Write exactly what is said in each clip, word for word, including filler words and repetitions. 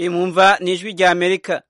Imumva n'ijwi rya Amerika.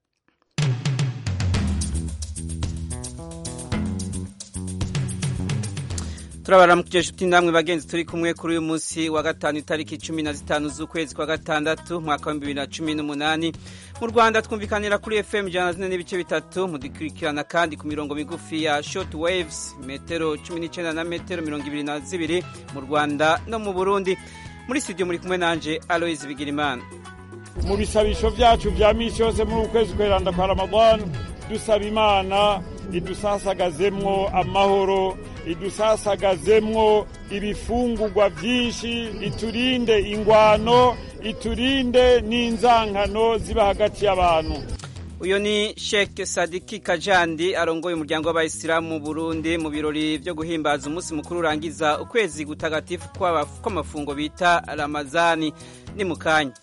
Turabaramukije shuti namwe bagenzi turi kumwe kuri uyu munsi wa gatanu itariki cumi na zitanu z'ukwezi kwa gatandatu mwaka wa bibiri na cumi n'umunani. Mu Rwanda twumvikanira kuri F M ijana na zine n'ibice bitatu, mudukurikirana kandi ku mirongo migufi ya short waves metero cumi n'icenda na metero mirongo ibiri na zibiri mu Rwanda no mu Burundi. Muri studio muri kumwe nanje Aloise Bigirimana. Mu bisabisho vyacu vya misi yose muri ukwezi kweranda kwa Ramadan dusaba Imana idusasagazemwo amahoro, idusasagazemwo ibifungurwa vyinshi, iturinde ingwano, iturinde n'inzankano ziba hagati y'abantu. Uyo ni Sheikh Sadiki Kajandi arongoye umuryango w'Abayisilamu mu Burundi mu birori byo guhimbaza umunsi mukuru urangiza ukwezi gutagatifu kw'amafungo bita Ramazani. Ni mukanya.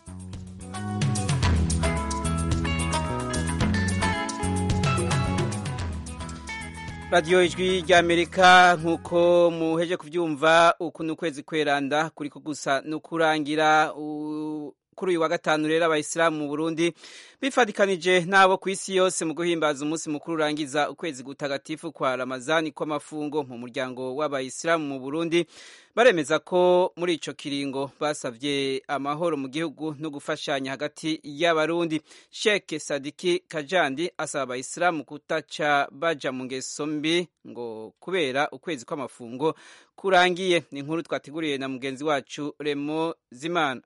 Radio Ijwi rya Amerika nkuko muheje kuvyumva ukuntu ukwezi kweranda kuri ko gusa no kurangira kuri uyu wa gatanu rero Abayisilamu mu Burundi bifadikanije nabo ku isi yose mu guhimbaza umunsi mukuru urangiza ukwezi gutagatifu kwa Ramazani kw'amafungo. Mu muryango w'Abayisilamu mu Burundi baremeza ko muri ico kiringo basavye amahoro mu gihugu no gufashanya hagati y'abarundi. Sheikh Sadiki Kajandi asaba Abayisilamu kutaca baja mu ngeso mbi ngo kubera ukwezi kw'amafungo kurangiye. Ni inkuru twateguriye na mugenzi wacu Remo Zimana.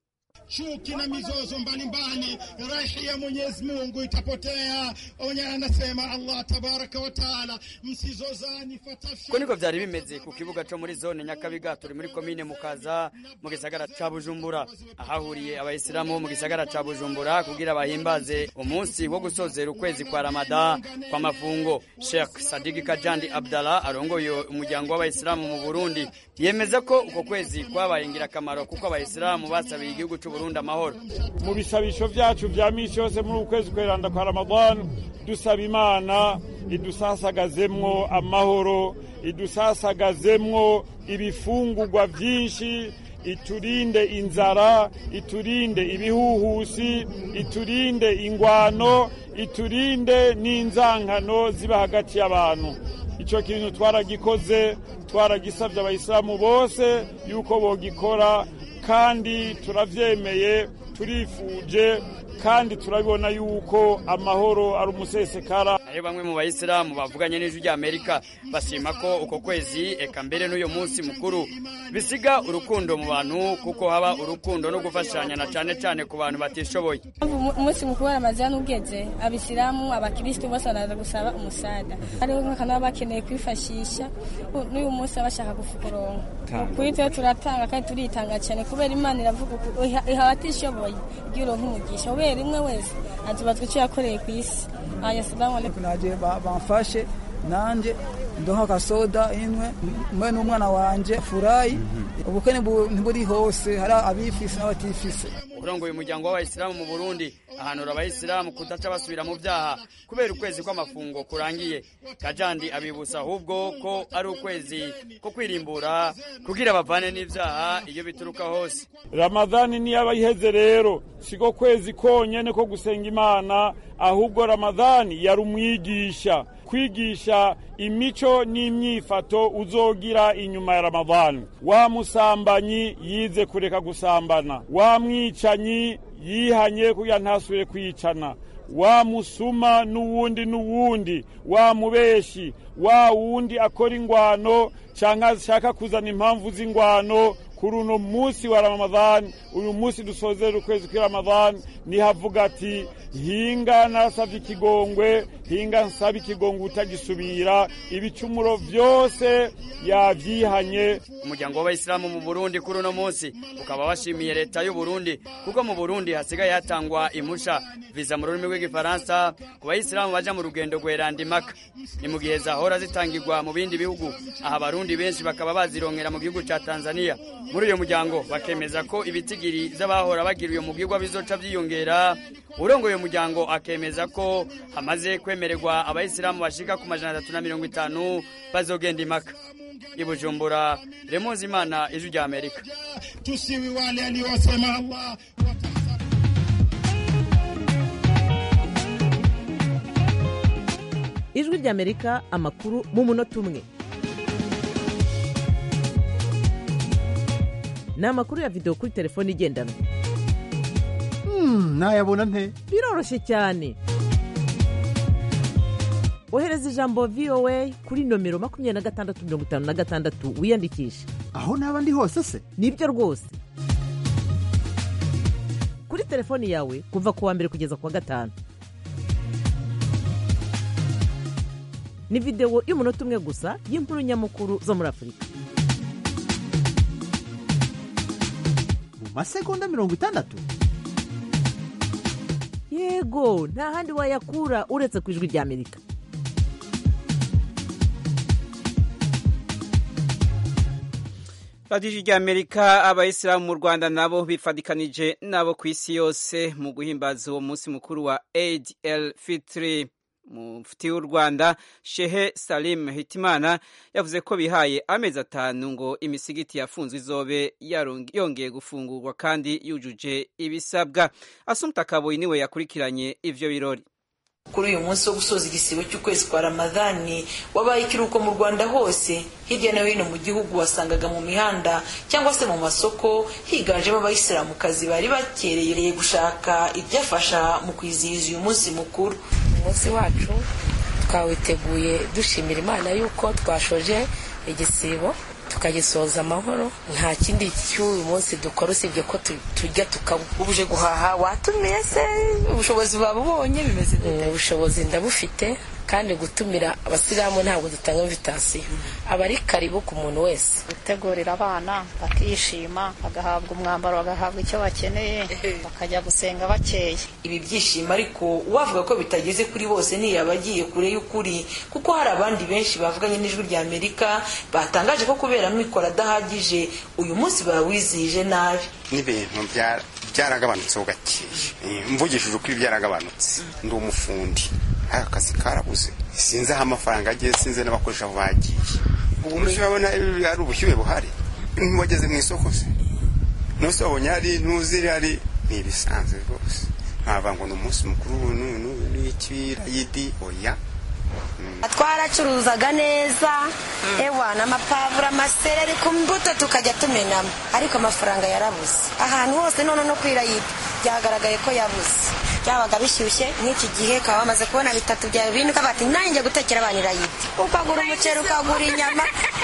Chuki na mizozo mbalimbali, rahi ya Mwenyezi Mungu itapotea. Onya anasema Allah tabaraka wa taala, msizozani fatafsha. Ko niko vyari bimeze ku kibuga cyo muri zone Nyakabiga turi muri komine Mukaza mu gisagara ca Bujumbura, ahahuriye Abayisilamu mu gisagara ca Bujumbura kugira bahimbaze umunsi wo gusozera ukwezi kwa Ramadan kwa mafungo. Sheikh Sadiki Kajandi Abdallah arongoye umuryango w'Abayisilamu mu Burundi yemeza ko uko kwezi kwabaye ngirakamaro kuko Abayisilamu basabiye igihugu c'u Burundi amahoro. Mu bisabisho vyacu vya misi yose muri ukwezi kweranda kwa Ramadan dusaba Imana idusasagazemwo amahoro, idusasagazemwo ibifungurwa vyinshi, iturinde inzara, iturinde ibihuhusi, iturinde ingwano, iturinde n'inzankano ziba hagati y'abantu. Ico kintu twaragikoze, twaragisavye Abayisilamu bose yuko bogikora kandi turavyemeye, turifuje kandi turabona yuko amahoro ari umusesekara. Ayo bamwe mu Bayisilamu bavuganye n'ijwi rya Amerika bashima ko uko kwezi eka mbere n'uyo munsi mukuru bisiga urukundo mu bantu kuko haba urukundo no gufashanya na cane cane ku bantu batishoboye. Umunsi mukuru wa Ramazani ugeze Abisilamu abakristo bose baraza gusaba umusada. Ariho nk'akana bakeneye kwifashisha n'uyu munsi abashaka gufukuronka. Kuri twe turatanga kandi turitanga cyane kubera Imana iravuga ko ihabatishoboye igiro nk'umugisha ubera imwe wese azubazwe cyo yakoreye ku isi. Aya salamu alaykum naje bamfashe nanje ndoha kasoda imwe mwe n'umwana wanje furayi ubukene ntiburi hose hari abifise n'abatifise. Urongoye umuryango w'Abayisilamu mu Burundi ahanura Abayisilamu kudaca basubira mu vyaha kubera ukwezi kw'amafungo kurangiye. Kajandi abibusa ahubwo ko ari ukwezi ko kwirimbura kugira bavane n'ivyaha iyo bituruka hose. Ramadhani ni yabayiheze rero siko kwezi konyene ko gusenga Imana, ahubwo Ramadhani yari umwigisha kwigisha imico n'imyifato uzogira inyuma ya Ramadhani. Wa musambanyi yize kureka gusambana, wa mwicanyi yihanye kugira ntasubire kwicana, wa musuma n'uwundi n'uwundi, wa mubeshi, wa wundi akora ingwano canke ashaka kuzana impamvu z'ingwano. Kuri uno munsi wa Ramadhan, uyu munsi dusozera ukwezi kwa Ramadhan, ni havuga ati hinga nasavye ikigongwe, hinga nsaba ikigongwe utagisubira, ibicumuro vyose yavyihanye. Umuryango w'Abayisilamu mu Burundi kuri uno munsi ukaba washimiye leta y'u Burundi kuko mu Burundi hasigaye hatangwa imusha visa mu rurimi rw'igifaransa ku Bayisilamu baja mu rugendo rweranda Maka. Ni mu gihe zahora zitangirwa mu bindi bihugu, aha Abarundi benshi bakaba bazirongera mu gihugu ca Tanzania. Muri uyo muryango bakemeza ko ibitigiri z'abahora bagiriwe mu gigwa bizoca byiyongera. Urongoye umuryango akemeza ko hamaze kwemererwa Abayisilamu bashika ku majana atatu na mirongo itanu bazogenda Maka. I Bujumbura, Remo Zimana, Ijwi rya Amerika. Tusiwi wale aliyosema Allah. ijwi ry'Amerika amakuru mu munota umwe. Ni amakuru ya video kuri telefone igendanwa. Hmm, nayabona nte? Biroroshye cyane. Ohereza ijambo V O A kuri nomero makumyabiri na gatandatu mirongo itanu na gatandatu wiyandikishe. Aho naba ndi hose se? Nibyo rwose. Kuri telefoni yawe kuva ku wa mbere kugeza ku wa gatanu. Ni video y'umunota umwe gusa y'inkuru nyamukuru zo muri Afurika. Mu masegonda mirongo itandatu? Yego, nta handi wayakura uretse ku ijwi ry'Amerika. Radiyo ry'Amerika, abayisilamu mu Rwanda nabo bifadikanije nabo ku isi yose mu guhimbaza uwo munsi mukuru wa Eid el-Fitr. Mufti w'u Rwanda Shehe Salim Hitimana yavuze ko bihaye amezi atanu ngo imisigiti yafunzwe izobe yongeye gufungurwa kandi yujuje ibisabwa. Asumta Kaboyi niwe yakurikiranye ivyo birori. Kuri uyu munsi wo gusoza igisibo cy'ukwezi kwa Ramadhani wabaye ikiruhuko mu Rwanda hose. Hirya no hino mu gihugu wasangaga mu mihanda cyangwa se mu masoko higanjemo abayisilamukazi bari bakereye gushaka ibyafasha mu kwizihiza uyu munsi mukuru. Umunsi wacu twawiteguye dushimira Imana yuko twashoje igisibo tukagisoza amahoro. Nta kindi cy'uyu munsi dukora usibye ko tujya tukabuje guhaha. Watumiye se ubushobozi babubonye bimeze gute? Ubushobozi ndabufite kandi gutumira abasilamu ntabwo dutanga invitation. Abari karibu ku muntu wese. Gutegurira abana bakishima, bagahabwa umwambaro, bagahabwa icyo bakeneye, bakajya gusenga bakeye. Ibi byishimo ariko wavuga ko bitageze kuri bose ntiyabagiye kure y'ukuri, kuko hari abandi benshi bavuganye n'ijwi ry'Amerika batangaje ko kubera amikora adahagije uyu munsi bawizihije nabi. N'ibintu byaragabanutse gake. Mvugishije uko byaragabanutse. Ndi umufundi. Akazi karabuze. Sinzi aho amafaranga agiye, sinzi n'abakoresha aho bagiye. Ubu muri babona ari ubushyuhe buhari. Ntiwageze mu isoko se. Nose wabonye ari ntuziri ari nibisanzwe rwose. Nkava ngo n'umunsi mukuru n'ikira yidi oya. Twaracuruzaga neza, ewa n'amapavura amasereri ku mbuto tukajya tumenamo, ariko amafaranga yarabuze. Ahantu hose none no kwira yidi byagaragaye ko yabuze. Byabaga bishyushye nk'iki gihe kaba bamaze kubona bitatu bya bintu kabati nanjye gutekera abanira yidi. Ukagura umuceri, ukagura inyama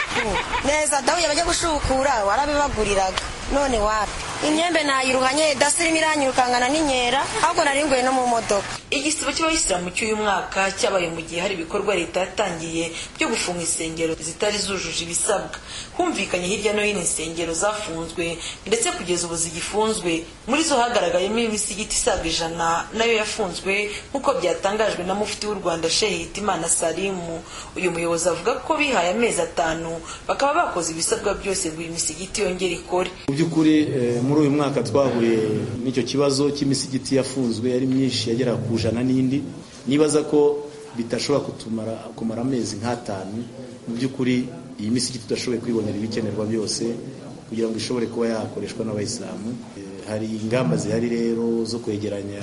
neza, dawe bajya gushukura warabibaguriraga. None wapi imyembe nayiruhanye dasirimo iranyirukangana n'inyera, ahubwo naringuye no mu modoka. Igisibo cy'abayisilamu cy'uyu mwaka cyabaye mu gihe hari ibikorwa leta yatangiye byo gufunga insengero zitari zujuje ibisabwa. Humvikanye hirya no hino insengero zafunzwe ndetse kugeza ubu zigifunzwe. Muri zo hagaragayemo imisigiti isaga ijana nayo yafunzwe nk'uko byatangajwe na Mufti w'u Rwanda Shehe Hitimana Salim. Uyu muyobozi avuga ko bihaye amezi atanu bakaba bakoze ibisabwa byose ngo imisigiti yongere ikore. Mu by'ukuri muri uyu mwaka twahuye n'icyo kibazo cy'imisigiti yafunzwe yari myinshi yagera ku jana n'indi. Nibaza ko bitashobora kutumara kumara amezi nk'atanu. Mu by'ukuri iyi misigiti tudashoboye kwibonera ibikenerwa byose kugira ngo ishobore kuba yakoreshwa n'abayisilamu. Hari ingamba zihari rero zo kwegeranya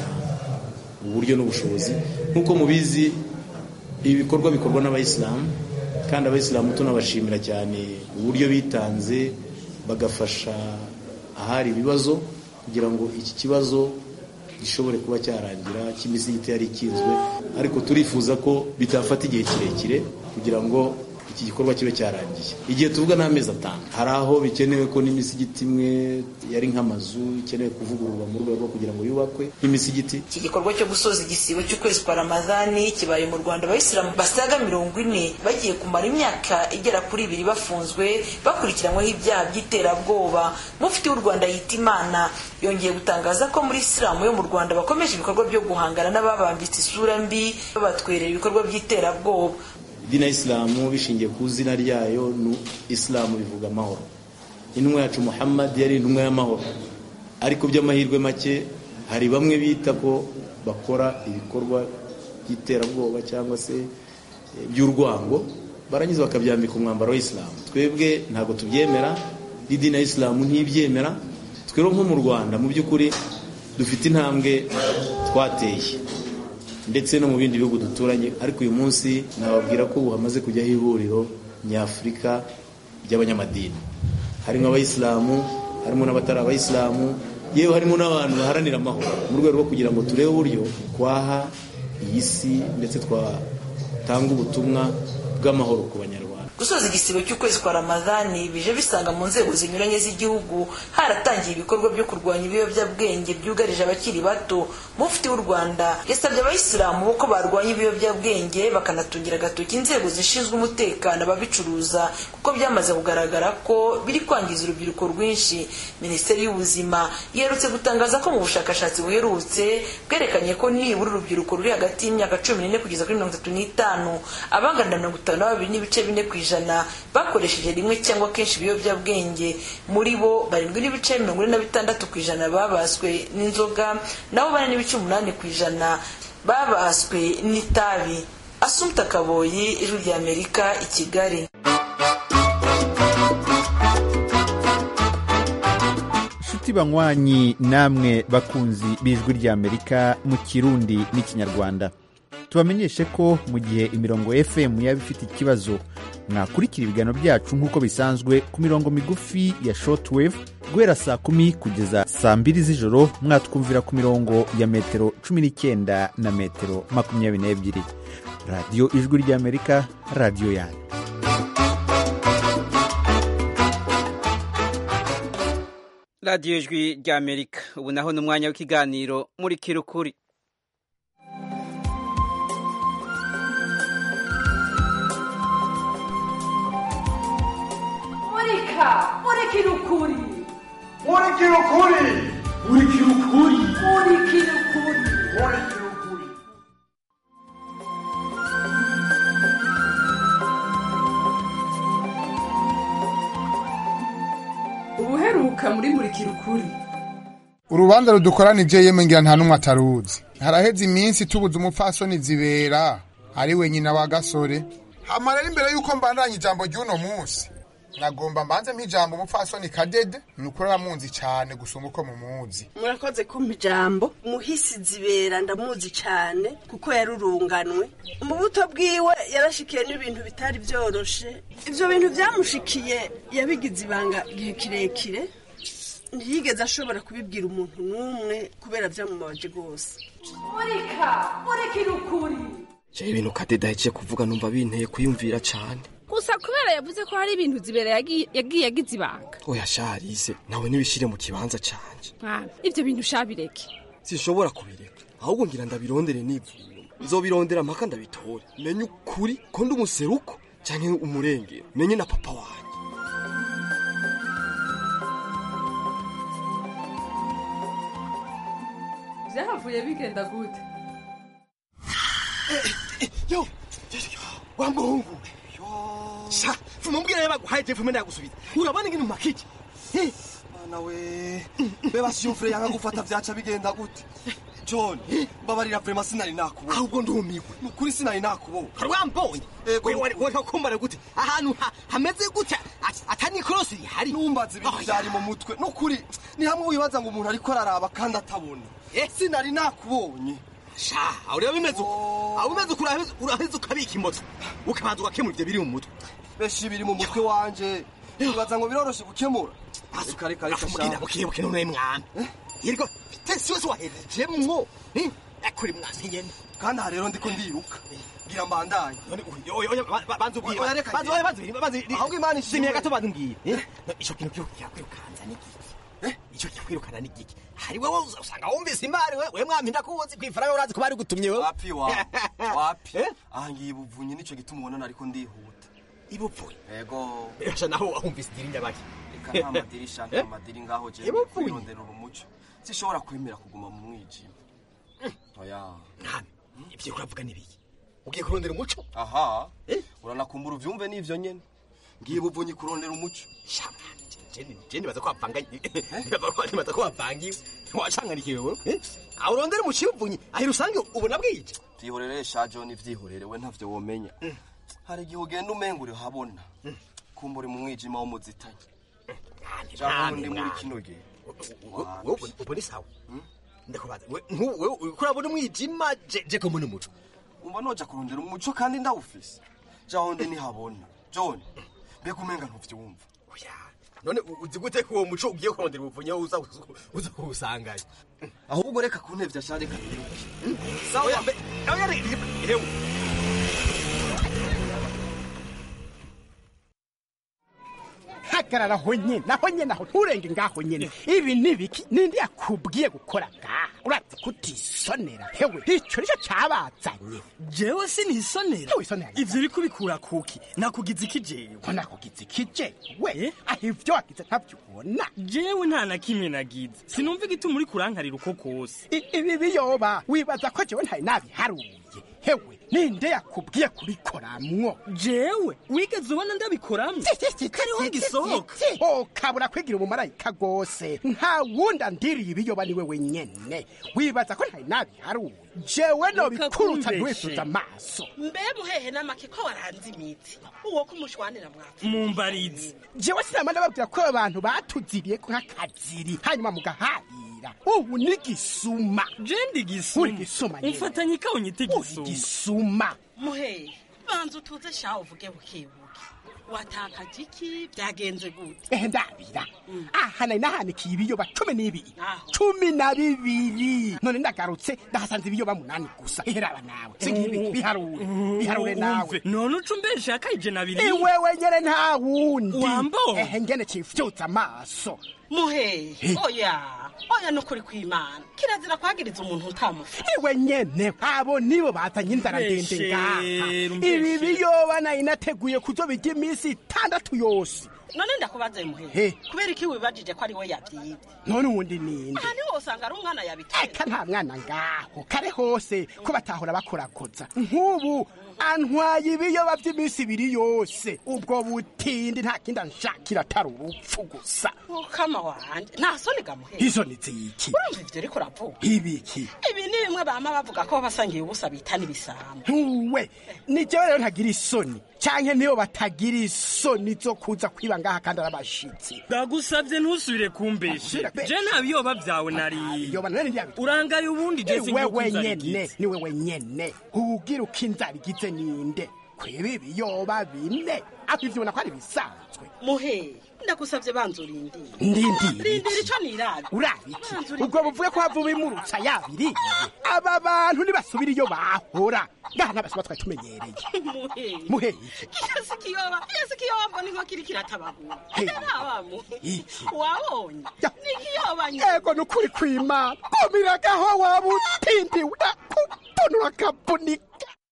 uburyo n'ubushobozi. Nk'uko mubizi ibikorwa bikorwa n'abayisilamu kandi abayisilamu tunabashimira cyane uburyo bitanze bagafasha ahari ibibazo kugira ngo iki kibazo gishobore kuba cyarangira cy'imisigiti yari ikinzwe, ariko turifuza ko bitafata igihe kirekire kugira ngo iki gikorwa kibe cyarangiye. Igihe tuvuga n'amezi atanu, hari aho bikenewe ko n'imisigiti imwe yari nk'amazu ikenewe kuvugururwa mu rwego kugira ngo yubakwe n'imisigiti. Iki gikorwa cyo gusoza igisibo cy'ukwezi kwa Ramadhani kibaye mu Rwanda abayisilamu basaga mirongo ine bagiye kumara imyaka igera kuri ibiri bafunzwe bakurikiranyweho ibyaha by'iterabwoba. Mufti w'u Rwanda Hitimana yongeye gutangaza ko muri Isilamu yo mu Rwanda bakomeje ibikorwa byo guhangana n'ababambitse isura mbi babatwerera ibikorwa by'iterabwoba. Dina Islamu bishingiye ku zina ryayo nu Islamu bivuga amahoro. Intumwa yacu Muhammad yari intumwa y'amahoro, ariko by'amahirwe make hari bamwe bita ko bakora ibikorwa by'iterabwoba cyangwa se by'urwango barangiza bakabyambika umwambaro w'Islamu. Twebwe ntabwo tubyemera, Dina Islamu ntibyemera. Twero nko mu Rwanda mu by'ukuri dufite intambwe twateye ndetse no mu bindi bihugu duturanye. Ariko uyu munsi nababwira ko ubu hamaze kujyaho ihuriro nyafurika ry'abanyamadini, harimo abayisilamu, harimo n'abatari abayisilamu, yewe harimo n'abantu baharanira amahoro, mu rwego rwo kugira ngo turebe uburyo twaha iyi si ndetse twatanga ubutumwa bw'amahoro ku banyarwanda. Gusoza igisibo cy'ukwezi kwa Ramadhani bije bisanga mu nzego zinyuranye z'igihugu haratangiye ibikorwa byo kurwanya ibiyobyabwenge byugarije abakiri bato. Mufti w'u Rwanda yasabye abayisilamu ko barwanya ibiyobyabwenge bakanatungira agatoki inzego zishinzwe umutekano ababicuruza kuko byamaze kugaragara ko biri kwangiza urubyiruko rwinshi. Minisiteri y'Ubuzima yerutse gutangaza ko mu bushakashatsi buherutse bwerekanye ko nibura urubyiruko ruri hagati y'imyaka cumi n'ine kugeza kuri mirongo itatu n'itanu abangana mirongo itanu na babiri n'ibice bine ku ijana bakoresheje rimwe cyangwa kenshi ibiyobyabwenge. Muri bo barindwi n'ibice mirongo ine na bitandatu ku ijana babaswe n'inzoga, naho bane n'ibice umunani ku ijana babaswe n'itabi. Assumpta Kaboyi, Ijwi ry'Amerika, i Kigali. Shuti banywanyi namwe bakunzi b'Ijwi ry'Amerika mu Kirundi n'Ikinyarwanda, tubamenyeshe ko mu gihe imirongo F M yaba ifite ikibazo mwakurikira ibiganiro byacu nk'uko bisanzwe ku mirongo migufi ya shortwave guhera saa kumi kugeza saa mbiri z'ijoro. Mwatwumvira ku mirongo ya metero cumi n'icyenda na metero makumyabiri n'ebyiri. Radiyo Ijwi ry'Amerika, radiyo yanyu. Radiyo Ijwi ry'Amerika. Ubu naho n'umwanya w'ikiganiro muri Kirukuri. Muri Kirukuri. Muri Kirukuri. Muri Kirukuri. Muri Kirukuri. Muri Kirukuri. Ubuheruka muri Muri Kirukuri. Urubanza rudukoranije yemwe ngira nta numwe ataruzi. Haraheze iminsi tubuze umupfasoni Zibera ari we nyina wa Gasore. Hamarera imbere yuko mbandanya ijambo ry'uno munsi. Nagomba mbanze mpijambo umupfasoni Kadede nukurara munzi cyane gusumba uko mumuzi. Murakoze kumpa ijambo. Muhisi Zibera ndamuzi cyane kuko yarurunganwe. Mu buto bwiwe yarashikiye n'ibintu bitari byoroshe. Ivyo bintu byamushikiye yabigize ibanga gihe kirekire. Ntiyigeze ashobora kubibwira umuntu n'umwe kubera byamumabaje gose. Murika, muri Kirukuri. Je ibintu Kadede yaciye kuvuga numva binteye kuyumvira cyane. Gusa kubera yavuze ko hari ibintu Zibera yagiye yagize ibanga. Oya sharise, nawe nibishire mu kibanza canje. Ah, ivyo bintu shabireke. Sishobora kubireka. Ahubwo ngira ndabirondere nivuma. Nzobirondera mpaka ndabitore. Menye ukuri ko ndi umuseruko canke umurengero. Menye na papa wanje. Vyahavuye bigenda gute? Yo, wambungu. Sha, fumumbwira yabaguhaye telefone ndagusubiza. Urabana ngine makiki. Bana we, beba siyumfre yanga gufata vyaca bigenda gute? John, babarira vraiment sinari nakubo. Ahubwo ndumiwe. Nukuri sinari nakubo. Karwambonye. Wewe wewe kumbara gute? Ahantu hameze gute? Atani cross hari. Numbaza ibintu byari mu mutwe. Nukuri ni hamwe wibaza ngo umuntu ariko araraba kandi atabona. Eh, sinari nakubonye. Sha, ureba bimeze uko. Aho bimeze kuraheze uraheze ukabika imoto. Ukabanza ugakemura ibyo biri mu mutwe. Beshi biri mu mutwe wanje. Wibaza ngo biroroshe gukemura. Kare kare kare bukibuke none mwana. Yiriko tesi wese wahejemwo. Eh, ekuri mwasi nyene. Kandi rero ndiko ndiruka. Gira mbandanye. Oya banze ubwira. Banze oya banze banze. Ahubwo Imana ishimye gato bandumbwira. Eh, ico kintu cyo yakwirukanza niki. Eh, ico kikwirukana nigiki. Hari wewe usanga wumvise imari we we mwami ndakuzi kwifaranga urazi kuba ari gutumye wewe. Wapi wa. Wapi. Ahangiye ibuvunyi nico gituma ubona nariko ndihuta. Ibuvunyi. Yego. Esha naho wumvise dirinya baki. Eka nta madirisha nta madiri ngaho je. Kwirondera urumuco. Sishobora kwemera kuguma mu mwijima. Oya. Nani? Ibyo uravuga nibiki? Ugiye kurondera umuco? Aha. Eh? Uranakumbura uvyumve nivyo nyene. Ngiye buvunyi kurondera umuco. Shamani. Jeni jeni baza kwapanganye. Babarwani baza kwapangiwe. Wacanganikiwe wewe? Eh? Aurondera mu kivunyi. Ahi rusange ubona bwije. Vyihorere sha John vyihorere we ntavyo womenya. Hari gihe ugenda umengure habona. Kumbure mu mwijima wo muzitanye. Jaho ndi muri kino gihe. Wowe ubone sawa. ndakubaza wewe kurabona umwijima je ko mbona umuco umva noja kurondera umuco kandi ndawufise jahonde ntihabona John mbega umenga ntuvyumva oya none uzi gute ko uwo muco ugiye kurondera ubuvunye uza uza kuwusangayo ahubwo reka kuntevya share kandi sawa mbe oya rewe hagarara ho nyene naho nyene naho nturenge ngaho nyene ibi nibiki nindi yakubwiye gukora ngaha urazi kutisonera hewe ico nico cabazanye jewe sinisonera ivyo uri kubikura kuki nakugize iki jewe ko nakugize iki jewe aho ivyo wagize ntavyo ubona jewe nta na kimwe nagize sinumva igituma uri kurankarira uko kose ibi biyoba wibaza ko jewe ntari nabiharuye hewe ninde yakubwiye kubikoramwo jewe wigeze ubona ndabikoramwo kariho gisohoka kabura kwigira umumarayika gose nta wundi andiriye ibiyoba ni wewe nyene wibaza ko ntari nabiharuye jewe no bikurutsa ntiwifuza amaso mbe muhehe n'amake ko waranze imitsi uwo kumushwanira mwapfa mumbarizi jewe sinama ndababwira ko abantu batuziriye ko nk'akaziri hanyuma mugahahira ubu ni gisuma je ndi gisuma uri gisuma umfatanye ikawo nyite gisuma gisuma muhehe banza utuze shaho uvuge bukebuke watakaje iki byagenze gute eh ndabira aha nari nahanikiye ibiyoba cumi n'ibiri cumi na bibiri none ndagarutse ndahasanze ibiyoba munani gusa iheraba nawe singibi biharure biharure nawe none ucumbesha akayije nabiri iwewe nyene nta wundi wambo eh ngene cifyutsa amaso muhe oya oya nukuri kw'Imana kirazira kwagiriza umuntu utamufa iwe nyene abo nibo bazanye inzara ndende ngaha ibi biyoba nari nateguye kuzobirya iminsi itandatu yose none ndakubaze muhe kubera iki wibajije ko ari we yavyibye none uwundi ninde aha niho usanga ari umwana yabiteye eka nta mwana ngaho kare hose ko batahora bakorakoza nk'ubu antwaye ibiyoba by'iminsi ibiri yose ubwo butindi nta kindi anshakira atari urupfu gusa ukama wanje nta soni gamuhe izo ni ziki urumva ivyo ariko uravuga ibiki ibi ni bimwe bama bavuga ko basangiye ubusa bita n'ibisambo ntuwe ni jewe rero ntagira isoni canke niyo batagira isoni zo kuza kwiba ngaha kandi arabashitsi ndagusavye ntusubire kumbeshe je nta biyoba vyawe nari urangaye ubundi je singiye wewe nyene ni wewe nyene ugira ukinzara igize ninde kwiba ibiyoba bine aho ivyo ubona ko ari bisanzwe muhe ndagusavye banza urindire ndindire rindira ico nirabi urabiki ubwo buvuye ko havuba imurutsa yabiri aba bantu nibasubira iyo bahora ngaha n'abasoma twari tumenyereye muhe muhe yesi kiyoba yesi kiyoba mbona inko kiri kiratabagura naba muhe wabonye ni kiyoba nyine ego nukuri kw'Imana komiragaho waba utindiwe kutonora kabunika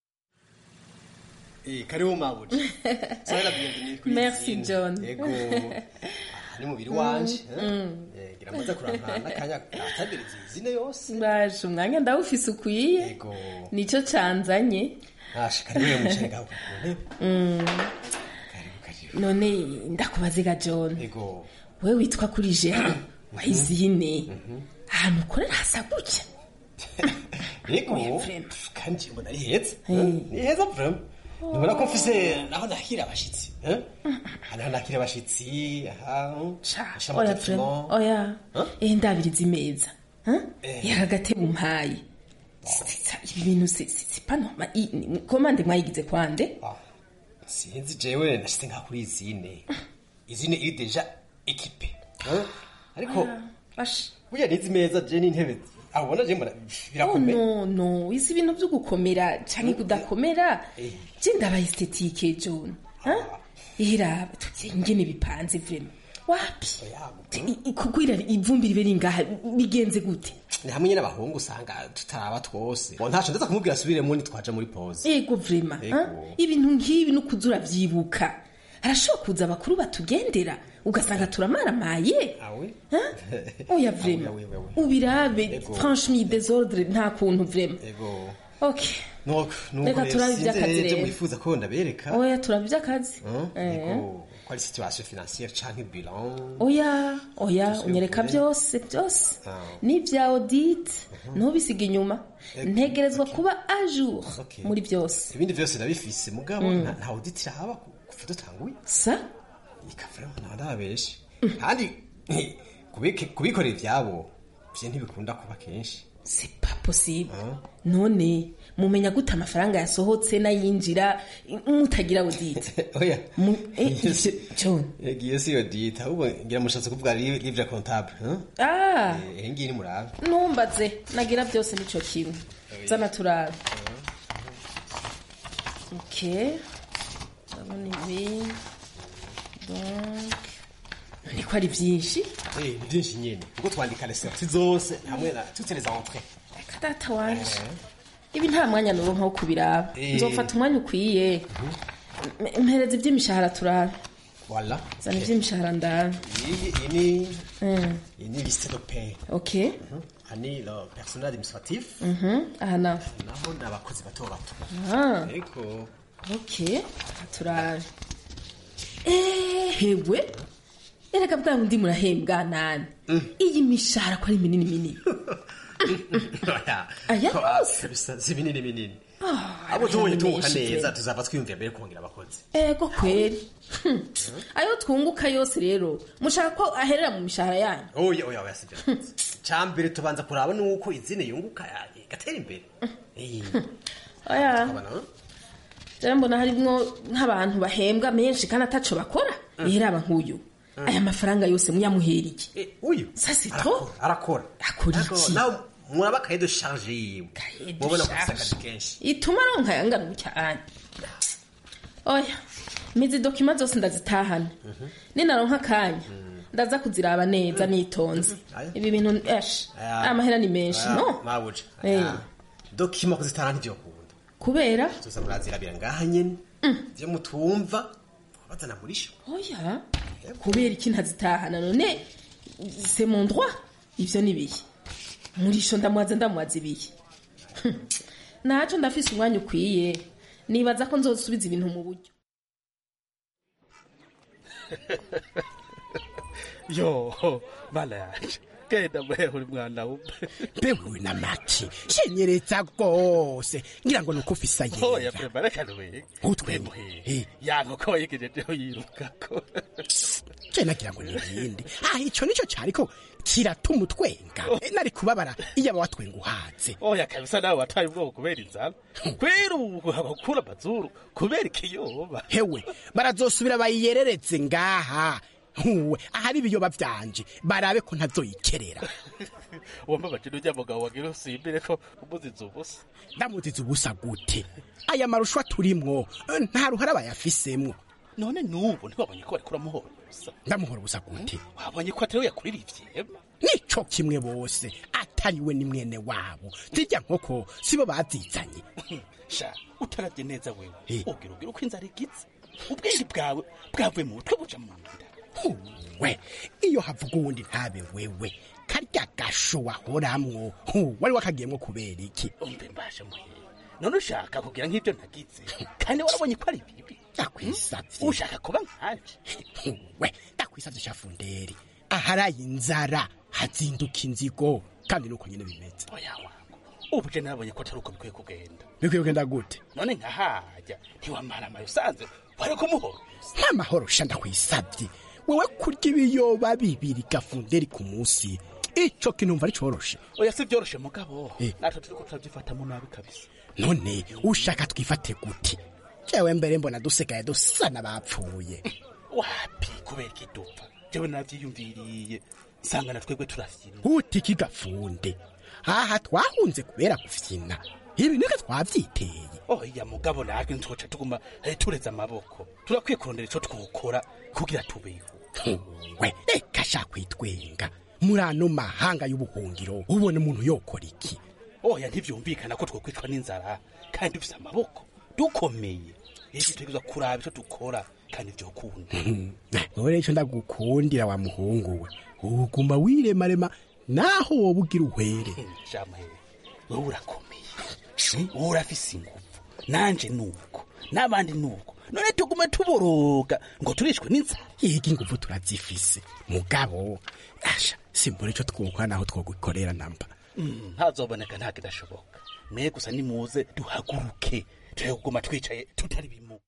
Eh, karibu mabuja. Sasa bienvenue kuri. Merci John. Ego. Ni mubiri wanje, eh gira maza kurangana kanya atabiriza izine yose. Baje umwanya ndawufise ukwiye. Ego. Nico canzanye. Ashi karibu mucere gaho. Mm. Karibu karibu. None ndakubaziga John. Ego. Wewe witwa kuri Jean wayizine. Ahantu ukorera hasa gutya. Ego. Kandi mbona ari heza. Ni heza vraiment. Nubona ko mfise naho nakira abashitsi, eh? Hana nakira abashitsi, aha. Oya frère, oya. Eh ndabiriza imeza. Hein? Yaragate mu mpaye. Ibi bintu c'est pas normal. Komande mwayigize kwande? Sinzi jewe nashitse nka kuri izine. Izine iri deja équipée. Hein? Ariko bash. Buya nizi meza je n'intebe. Abona je mbona birakomeye. No no, isi bintu byo gukomera cyane kudakomera. Je ndabaye esthétique John. Hein? Ihira ingene bipanze vraiment. Wapi? Kugwira ivumbi riberi ngaha bigenze gute? Ni hamwe nyene abahungu usanga tutaraba twose. Bo ntaco ndaza kumubwira asubiremo ni twaje muri pause. Ego vraiment, hein? Ibintu nkibi no kuzura vyibuka. Arashobora kuza abakuru batugendera ugasanga turamaramaye. Awe? Oya vraiment. Ubirabe franchement désordre nta kuntu vraiment. Ego. Okay. No, no. Reka turabya akazi rero. Mwifuza ko ndabereka. Oya turabya akazi. Ego. Quelle situation financière canke bilan? Oya, oya unyereka byose byose. N'ibya audit ntubisiga inyuma. Ntegerezwa kuba a jour muri byose. Ibindi byose ndabifise mugabo nta audit irahaba kuva dutanguye. Sa? Ikavura ndabeshe. Kandi kubikorera ivyabo ivyo ntibikunda kuba kenshi. C'est pas possible. None mumenya gute amafaranga yasohotse n'ayinjira mutagira audit? Oya. John. Yagiye si audit, ahubwo ngira mushatse kuvuga livre comptable, hein? Ah. Eh ngiye ni murabe. Numbaze nagira byose nico kimwe. Zana turabe. Okay. Ndabona ibi. Donc ni ko ari byinshi? Eh ni byinshi nyene. Kuko twandika receipt zose hamwe na toutes les entrées. Data wanje. Ibi nta mwanya nuronka wo kubiraba. Nzofata umwanya ukwiye. Mpereza iby'imishahara turabe. Voilà. Zana iby'imishahara ndaba. Iyi ini iyi ni liste de paie. Okay. Hani le personnel administratif. Mhm. Aha na. Naho nabakozi bato bato. Ah. Eko. Okay. Turabe. Eh, hewe. Ereka bwa ndi murahembwa nani. Iyi mishahara ko ari minini minini. Aya yose si binini binini. Abo tubonye tunguka neza tuzava twiyumvira mbere kongera abakozi. Ego kweri. Ayo twunguka yose rero mushaka ko aherera mu mishahara yanyu. Oya oya oya sibyo. Cyambere tubanza kuraba nuko izine yunguka yaje gatera imbere. Eh. Oya. Jambo na harimwo nk'abantu bahembwa menshi kandi ataco bakora. Ihera nk'uyu. Aya mafaranga yose muyamuheriki. Eh uyu. Ça c'est trop. Arakora. Akora iki? Naho muraba kaye de charger yiwe. Mubona kusaka kenshi. Ituma ronka yangana cyane. Oya. Mizi document zose ndazitahana. Ninaronka kanya. Ndaza kuziraba neza nitonze. Ibi bintu esh. Amahera ni menshi, no? Mabuje. Eh. Document kuzitahana ntibyo kunda. Kubera? Tuza murazirabira ngaha nyene. Byo mutumva. Bazana murisho. Oya. Kubera iki ntazitahana none c'est mon droit. Ivyo ni biye. Murisho ndamwaza ndamwaza ibiye. Naco ndafise umwanya ukwiye. Nibaza ko nzosubiza ibintu mu buryo. Yo, balaje. Kenda mwewe mwana wumbe. Bewe na maki. Shenyereza gose. Ngira ngo nuko ufisa yeye. Oya prepara kanwe. Utwemwe. Eh, yango ko yegejeje yirukako. Cena ngira ngo nibindi. Ah, ico nico cyariko kiratuma utwenga. Nari kubabara iyo aba watwenga uhaze. Oya kabisa nawe wataye ubwo kubera inzara. Kwera ubu abakura bazuru kubera ikiyoba. Hewe, barazosubira bayiyereretse ngaha. Huwe, ahari biyoba vyanje barabe ko ntazoyikerera. Wamba bajino ry'amugabo wagira usimbire ko umuziza ubusa. Ndamuziza ubusa gute? Aya marushwa turimwo nta ruhara bayafisemwo. None nubu ntibabonye ko barikura muhoro ubusa. Ndamuhoro ubusa gute? Wabonye ko atari yakurira ivyema. Nico kimwe bose atari we ni mwene wabo. Zijya nkoko sibo bazizanye. Sha, utaravye neza wewe. Ugira ugira uko inzara igize. Ubwenge bwawe bwavuye mu mutwe buja mu nda. We, iyo havuga uwundi ntabe wewe karya gasho wahoramwo wari wakagiyemwo kubera iki? Umbe mbashe muhe none ushaka kugira nk'ibyo ntagize kandi warabonye ko ari bibi. Ndakwisavye ushaka kuba nkanje. We, ndakwisavye shafunderi aharaye inzara hazinduka inzigo kandi nuko nyene bimeze. Oya wangu ubu je nabonye ko atari uko bikwiye kugenda. Bikwiye kugenda gute? None nkahajya ntiwamara amayo usanze wari kumuhoro. Nta mahoro sha ndakwisavye. Wewe kurya ibiyoba bibiri gafunderi ku munsi ico kinumva ari coroshe. Oya si byoroshe mugabo natwe turiko turavyifata mu nabi kabisa. None ushaka twifate gute? Jewe mbere mbona dusigaye dusana bapfuye. Wapi kubera kidupfa jewe navyiyumviriye sanga na twebwe turafyina. Uti kigafunde aha twahunze kubera gufyina ibi niko twavyiteye. Oya mugabo natwe ntoca tuguma tureza amaboko turakwiye kurondera ico twukora kugira tubeho. We, eka sha kwitwenga muri ano mahanga y'ubuhungiro ubone umuntu yokora iki? Oya ntivyumvikana ko twokwicwa n'inzara kandi dufise amaboko dukomeye. Ejo tutegerezwa kuraba ico dukora kandi vyokunda. None ico ndagukundira wa muhungu we uguma wiremarema naho wobugira uhwere. Jamwe wowe urakomeye urafise ingufu nanje nuko n'abandi nuko none tugume tuboroga ngo turishwe n'inzara. Yego ingufu turazifise mugabo asha simbona ico twokora naho twogukorera namba. Ntazoboneka nta kidashoboka. Mwe gusa nimuze duhaguruke tuje kuguma twicaye tutari bimu.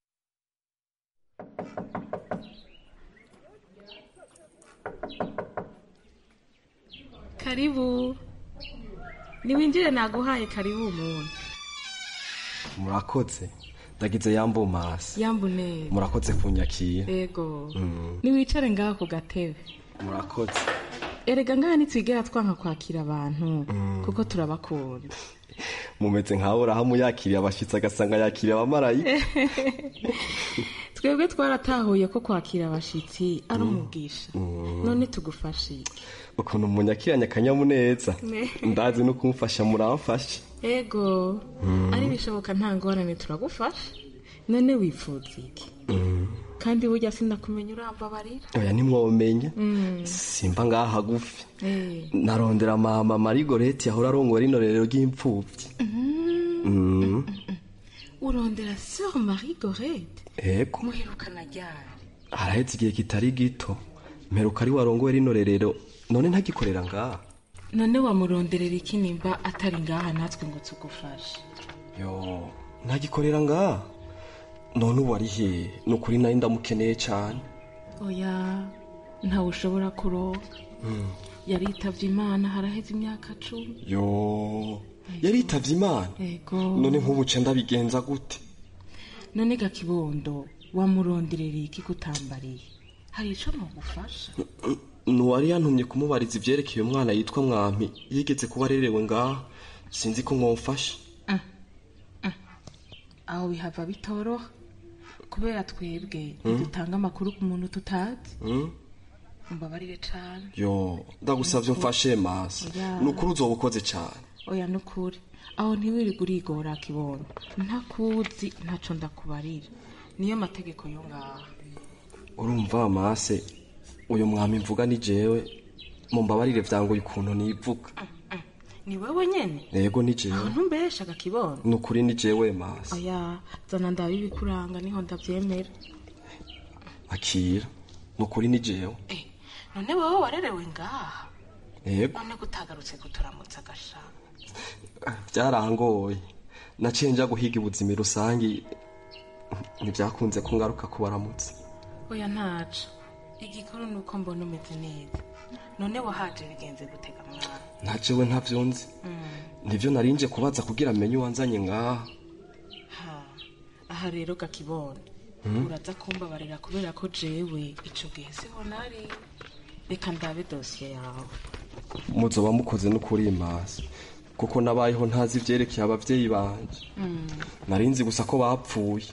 karibu niwinjire naguhaye karibu umuntu murakoze ndagize yambo masi yambo neza murakoze kunyakira yego mm. niwicare ngaho ku gatebe murakoze erega ngaha nitwigera twanka kwakira abantu mm. kuko turabakunda mumeze nkaho urahamu yakiriye abashitsi agasanga yakiriye abamarayika twebwe twaratahuye ko kwakira abashitsi ari umugisha mm. none tugufashe ukuntu munyakiranya akanyamuneza ndazi no kumfasha muramfasha ego mm. ari bishoboka nta ngorane turagufasha none wifuza iki mm. kandi burya sinakumenya urambabarira oya nimwomenya mm. simba ngaha hagufi hey. narondera mama Marigorete yahora arongoye rino rero ry'impfuvyi mm. mm. urondera sœur Marigorete ego muherukana ryari haraheze igihe kitari gito mperuka ari warongoye rino rero none ntagikorera ngaha none wamuronderera iki nimba atari ngaha natwe ngo tugufashe yo ntagikorera ngaha none ubu ari he nukuri nayo ndamukeneye cyane oya ntawe ushobora kuronka mm. yaritavye imana haraheze imyaka cumi yo yaritavye imana ego none nk'ubu ce ndabigenza gute none gakibondo wamuronderera iki kutambariye hari ico nogufasha nuwari yantumye kumubariza ivyerekeye umwana yitwa Mwampi yigeze kuba arerewe ngaha sinzi ko mwomfasha uh, uh. aho bihava bitoroha kubera twebwe mm. dutanga amakuru ku muntu tutazi mm. mbabarire cane yo ndagusavye mfashe masi nukuri uzoba ukoze cane oya nukuri aho ntiwirirwe urigora kibondo ntakuzi ntaco ndakubarira niyo mategeko yo ngaha urumva mase uyu Mwami mvuga ni jewe mumbabarire vyangoye ukuntu nivuga uh, uh. ni wewe nyene yego ni jewe ntumbesha gakibondo nukuri ni jewe masi oya zana ndabibikuranga niho ndavyemera akira nukuri ni jewe eh none wowe warerewe ngaha yego none gutagarutse kuturamutsa agashaka byarangoye naciye nja guhiga ubuzima rusangi ntibyakunze ko ngaruka kubaramutse oya ntaco igikuru nuko mbona umeze neza none wahaje bigenze gutega mwana ntaje we ntavyo nzi nivyo narinje kubaza kugira amenye wanzanye ngaha ha aha rero gakibondo uraza kumbabarira kubera ko jewe ico gihe siho nari reka ndabe dosiye yawe muzoba mukoze n'ukuri imasi kuko nabayeho ntazi ivyerekeye abavyeyi banje narinzi gusa ko bapfuye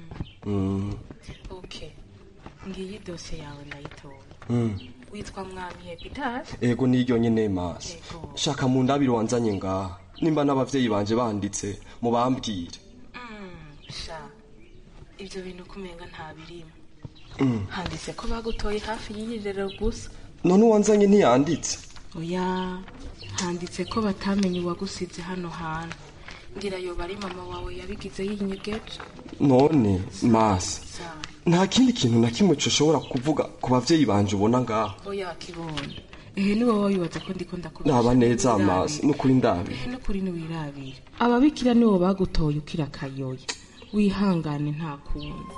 okay ngiyi dosiye yawe ndayitora witwa Mwami Epitaphe ego niryo nyene masi shaka mu ndabiro wanzanye ngaha nimba n'abavyeyi banje banditse mubambwire sha ivyo bintu kumenga nta birimo handitse ko bagutoye hafi y'iyirero gusa none uwanzanye ntiyanditse oya handitse ko batamenye uwagusize hano hantu ngira yo bari mama wawe yabigize yinyegeje none masi nta kindi kintu na kimwe coshobora kuvuga ku bavyeyi banje ubona ngaha oya kibondo ehe ni wowe wibaza ko ndiko ndakubwira naba neza masi n'ukuri ndabi ehe n'ukuri niwirabire ababikira nibo bagutoye ukira kayoye wihangane nta kundi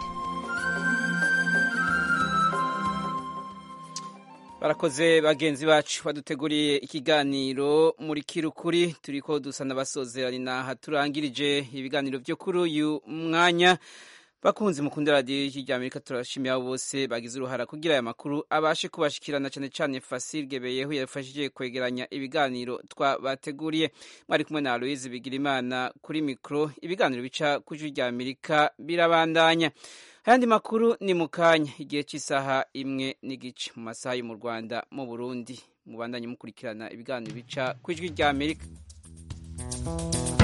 barakoze bagenzi bacu baduteguriye ikiganiro muri kirukuri turiko dusa n'abasozerani naha turangirije ibiganiro byo kuri uyu mwanya bakunzi mukunda radiyo y'ijwi Amerika turashimiye abo bose bagize uruhara kugira aya makuru abashe kubashikirana cyane cyane Fasil Gebeyehu yafashije kwegeranya ibiganiro twabateguriye mwari kumwe na Aloise Bigirimana kuri mikro ibiganiro bica ku ijwi Amerika birabandanya ayandi makuru ni mukanya igihe cy'isaha imwe n'igice mu masaha yo mu Rwanda mu Burundi mubandanye mukurikirana ibiganiro bica ku ijwi Amerika.